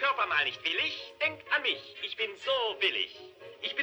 Körper mal nicht willig, denk an mich. Ich bin so willig.